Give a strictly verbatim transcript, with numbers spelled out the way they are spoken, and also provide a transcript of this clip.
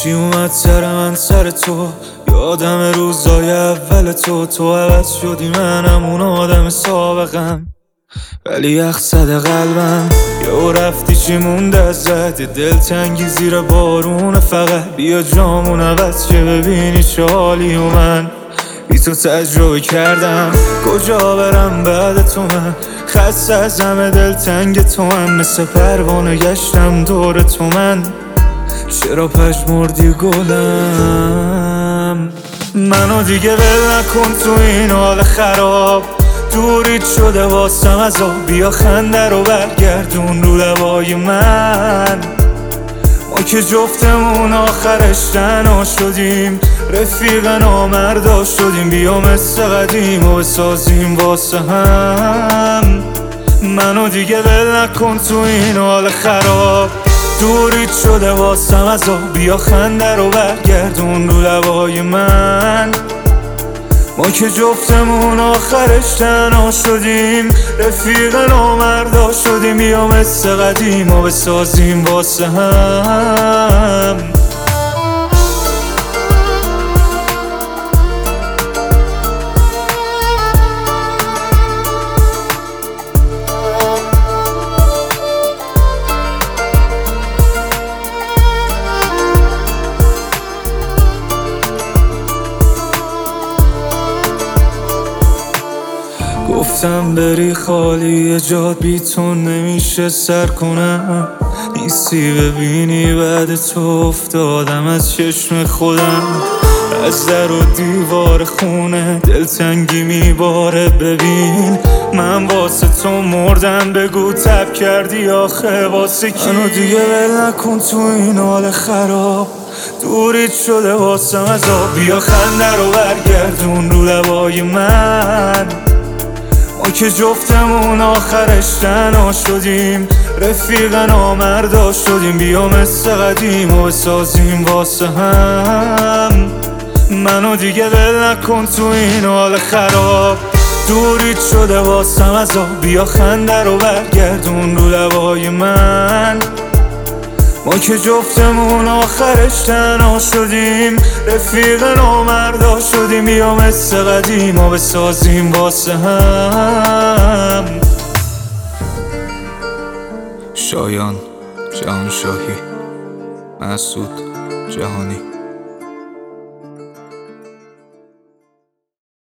چی اومد سر من سر تو، یادم روزای اول تو. تو عوض شدی منم اون آدم سابقم، ولی یخ زده قلبم. یهو رفتی چی مونده ازت، دلتنگی زیر بارون فقط. بیا جامون عوض که ببینی چه حالی و من بی تو تجربه کردم. کجا برم بعد تو، من خسته از همه دلتنگ تو هم. مثل پروانه گشتم دور تو من، چرا پژمردی گلم؟ منو دیگه ول نکن تو این حال خراب، دورید شده واسم از آب. بیا خنده رو برگردون رو لبای من، ما که جفتمون آخرش تنها شدیم، رفیق نامردا شدیم. بیا مثل قدیم و بسازیم واسه هم. منو دیگه ول نکن تو این حال خراب، دورید شده واسم از آب. بیا خنده رو برگردون رو لبای من، ما که جفتمون آخرش تنها شدیم، رفیق نامردا شدیم. بیا مثل قدیم و بسازیم واسه هم. گفتم بری خالی جات، بی تو نمیشه سر کنم. نیستی ببینی بعد تو افتادم از چشم خودم. از در و دیوار خونه دلتنگی میباره. ببین من واسه تو مردم، بگو تب کردی آخه واسه کی؟ منو دیگه ول نکن تو این حال خراب، دورید شده واسم از آب. بیا خنده رو برگردون رو لبای من، ما که جفتمون آخرش تنها شدیم، رفیق نامردا شدیم. بیا مثل قدیم و بسازیم واسه هم. منو دیگه ول نکن تو این حال خراب، دورید شده واسم از آب. بیا خنده رو برگردون رو لبای من، ما که جفتمون آخرش تنها شدیم، رفیق نامردا شدیم. بیا مثل قدیم و بسازیم واسه هم. شایان جهانشاهی، مسعود جهانی.